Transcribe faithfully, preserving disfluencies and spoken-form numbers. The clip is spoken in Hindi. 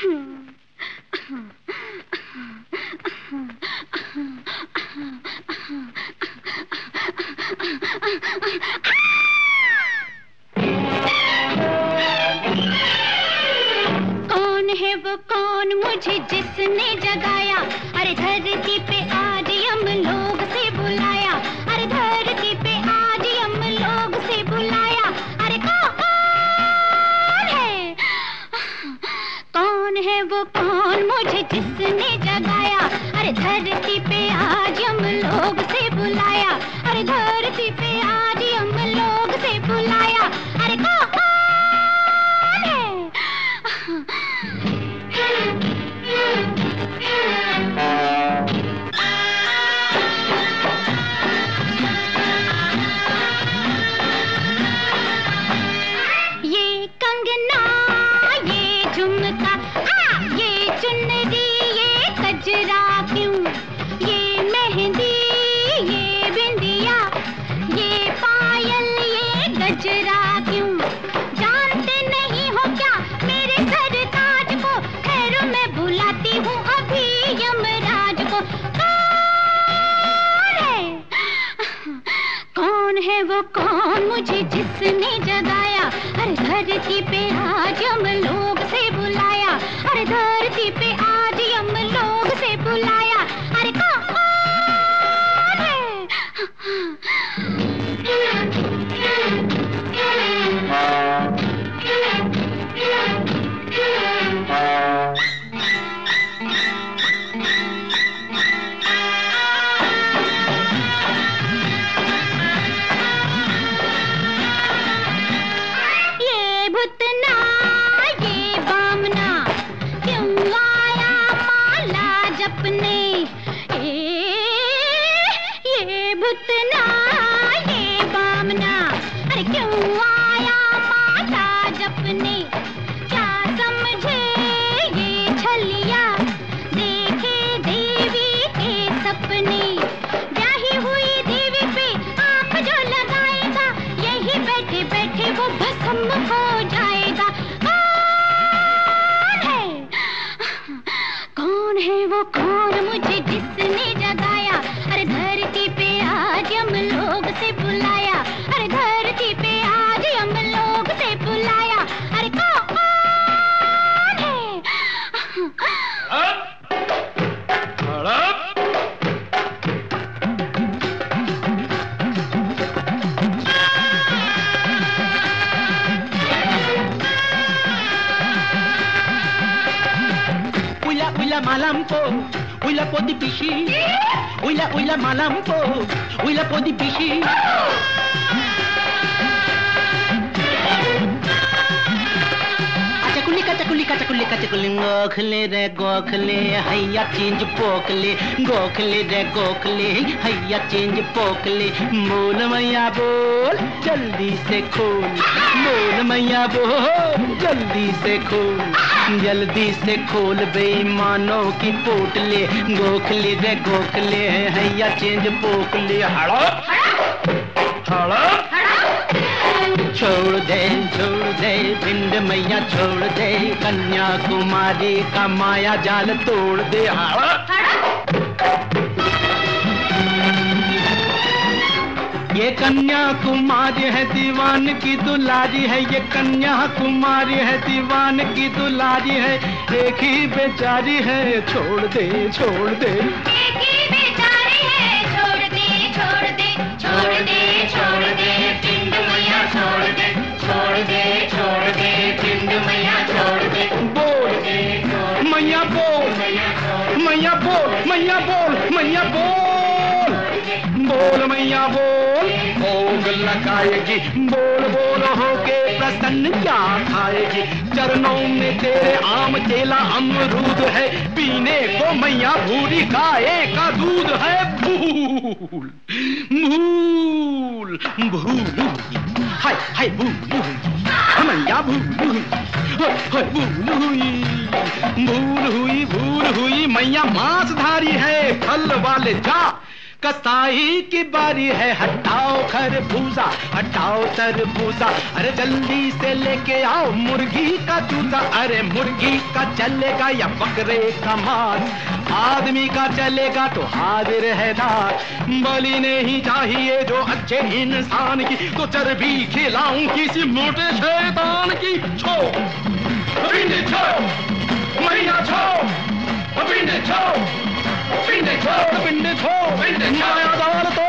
कौन है वो कौन मुझे जिसने जगाया, अरे धरती पे आज हम लोग से बुलाया, अरे धरती पे आज हम लोग से बुलाया, अरे कौन है, कौन है वो कौन मुझे जिसने जगाया, अरे धरती पे आज हम लोग से बुलाया, अरे धरती पे आज हम लोग से बुलाया, अरे कौन है। ये कंगना, ये झुमका, ये चुनरी, ये कजरा क्यों, ये मेहंदी, ये बिंदिया, ये पायल, ये गजरा क्यों, जानते नहीं हो क्या मेरे सरताज को, खैर मैं बुलाती हूँ अभी यमराज को। कौन है, कौन है वो कौन मुझे जिसने जगाया, अरे धरती पे आज हम लोग से बुलाया, अरे धरती पे आज हम लोग से बुलाया, अरे कौन है। ये भुतना, ये बामना, क्यों आया माला जपने, ए, ये भुतना, ये बामना, अरे क्यों आया माला जपने, क्या समझे ये छलिया, देखे देवी के सपने, ब्याही हुई देवी पे आंख जो लगाएगा, यही बैठे बैठे वो भस्म हो जाएगा। कौन है, कौन है वो कौन मुझे जिसने जगाया, अरे धरती पे आज हम लोग से बुलाया, अरे धरती पे आज हम लोग से बुलाया, अरे कौन है। Uila uila malampo, uila podi pishi. Uila uila malampo, uila podi pishi. Kachakuli kachakuli kachakuli kachakuli gokhale re gokhale hayya change pokle gokhale re gokhale hayya change pokle bol maiya bol jaldi se khol bol maiya bol jaldi se khol जल्दी से खोल बेईमानों की पोटले गोखले रे गोखले हैया चेंज पोकले हड़ो हड़ो छोड़ दे छोड़ दे भिंड मैया छोड़ दे कन्याकुमारी का माया जाल तोड़ दे हड़ो ये कन्याकुमारी है दीवान की दुलारी है, ये कन्याकुमारी है दीवान की दुलारी है, एक ही बेचारी है छोड़ दे छोड़ दे एक ही बेचारी है छोड़ दे छोड़ दे छोड़ दे छोड़ दे पिंड मैया छोड़ दे छोड़ दे छोड़ दे पिंड मैया छोड़ दे बोल मैया बोल मैया बोल मैया बोल मैया बोल बोल मैया बोल भोग लगाएगी बोल बोल होके प्रसन्न क्या खाएगी, चरणों में तेरे आम केला अमरूद है, पीने को मैया भूरी गाय का दूध है। भूल भूल भूल हाय हाय भूल मैया भूल हाय भूल हुई भूल हुई भूल हुई मैया मांसधारी है, फल वाले जा कसाई की बारी है, हटाओ खरबूजा, हटाओ तरबूजा, अरे जल्दी से लेके आओ मुर्गी का चूजा। अरे मुर्गी का चलेगा या बकरे का मांस, आदमी का चलेगा तो हाजिर है दार। बलि नहीं चाहिए जो अच्छे इंसान की, तो चर्बी खिलाऊं किसी मोटे शैतान की। छो पिंडे छो मैया छो पिंडे छो पिंडे छो पिंडे छो पिंडे छो मायादार तो